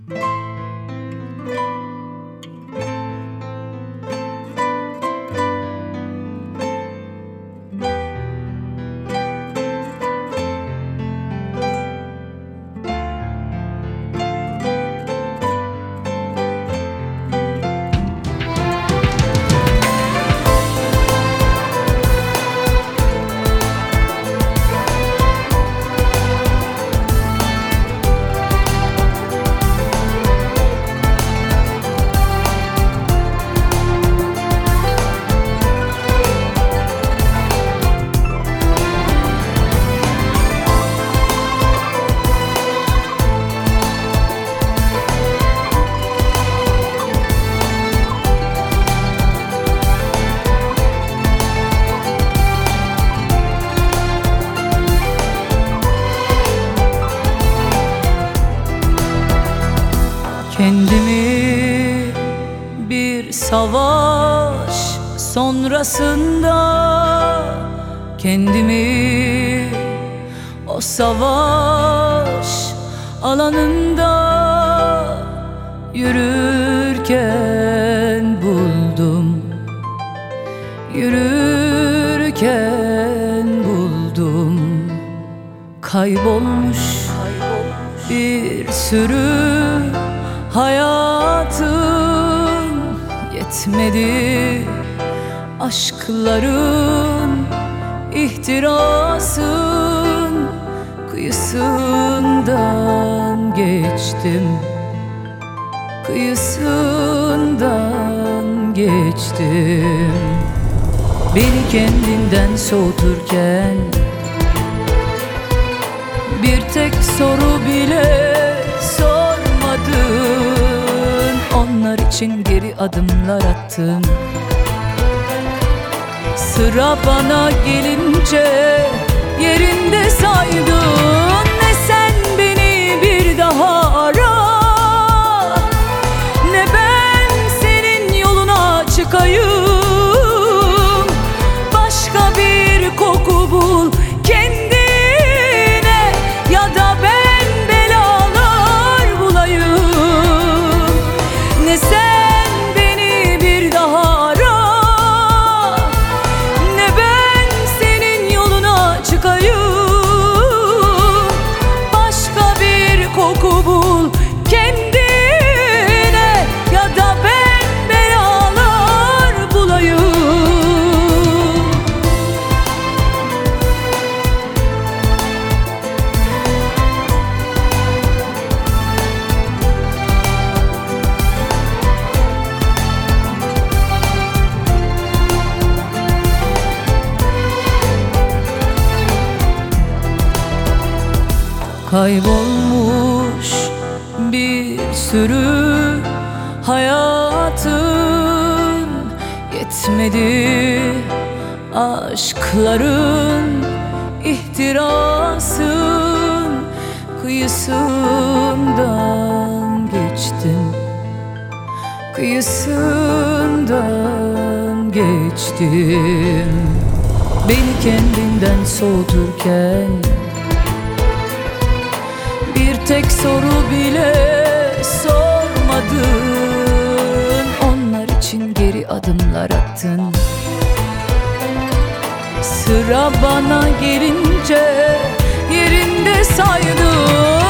Kendimi bir savaş sonrasında, kendimi o savaş alanında yürürken buldum, yürürken buldum. Kaybolmuş bir sürü hayatım, yetmedi aşkların, ihtirasın kıyısından geçtim, kıyısından geçtim. Beni kendinden soğuturken bir tek soru bile sormadın. Onlar için geri adımlar attım. Sıra bana gelince yerinde saydın. Ne sen beni bir daha ara, ne ben senin yoluna çıkayım. Başka bir koku bul kendine, ya da ben belalar bulayım. Ne sen beni bir daha ara, ne ben senin yoluna çıkayım. Başka bir koku bul kendine, ya da ben belalar bulayım. Kaybolmuş bir sürü hayatın, yetmedi aşkların, ihtirasın kıyısından geçtim, kıyısından geçtim. Beni kendinden soğuturken bir tek soru bile sormadın. Onlar için geri adımlar attın. Sıra bana gelince yerinde saydın.